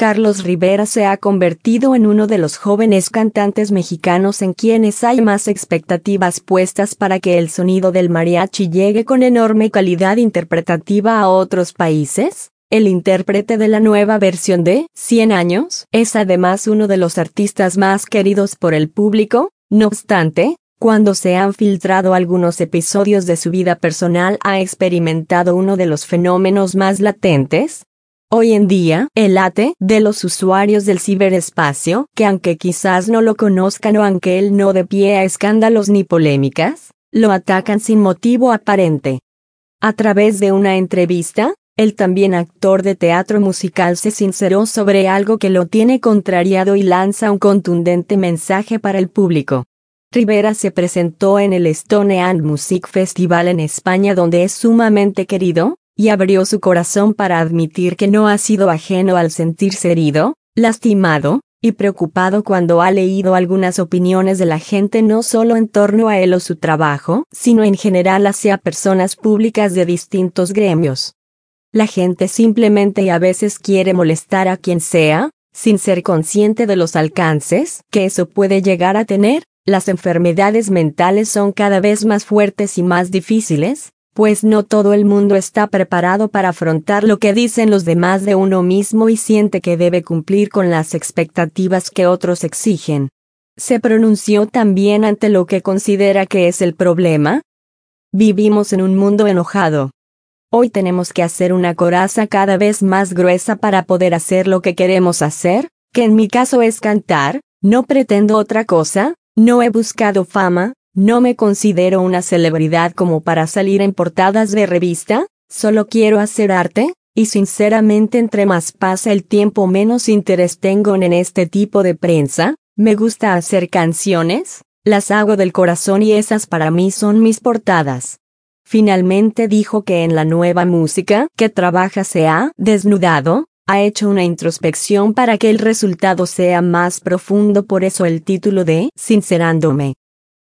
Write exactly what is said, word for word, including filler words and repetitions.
Carlos Rivera se ha convertido en uno de los jóvenes cantantes mexicanos en quienes hay más expectativas puestas para que el sonido del mariachi llegue con enorme calidad interpretativa a otros países. El intérprete de la nueva versión de Cien años es además uno de los artistas más queridos por el público. No obstante, cuando se han filtrado algunos episodios de su vida personal, ha experimentado uno de los fenómenos más latentes hoy en día, el hate de los usuarios del ciberespacio, que aunque quizás no lo conozcan o aunque él no dé pie a escándalos ni polémicas, lo atacan sin motivo aparente. A través de una entrevista, el también actor de teatro musical se sinceró sobre algo que lo tiene contrariado y lanza un contundente mensaje para el público. Rivera se presentó en el Stone and Music Festival en España, donde es sumamente querido, y abrió su corazón para admitir que no ha sido ajeno al sentirse herido, lastimado y preocupado cuando ha leído algunas opiniones de la gente, no solo en torno a él o su trabajo, sino en general hacia personas públicas de distintos gremios. La gente simplemente y a veces quiere molestar a quien sea, sin ser consciente de los alcances que eso puede llegar a tener. Las enfermedades mentales son cada vez más fuertes y más difíciles, pues no todo el mundo está preparado para afrontar lo que dicen los demás de uno mismo y siente que debe cumplir con las expectativas que otros exigen. Se pronunció también ante lo que considera que es el problema. Vivimos en un mundo enojado. Hoy tenemos que hacer una coraza cada vez más gruesa para poder hacer lo que queremos hacer, que en mi caso es cantar. No pretendo otra cosa, no he buscado fama. No me considero una celebridad como para salir en portadas de revista, solo quiero hacer arte, y sinceramente entre más pasa el tiempo menos interés tengo en este tipo de prensa. Me gusta hacer canciones, las hago del corazón y esas para mí son mis portadas. Finalmente dijo que en la nueva música que trabaja se ha desnudado, ha hecho una introspección para que el resultado sea más profundo, por eso el título de Sincerándome.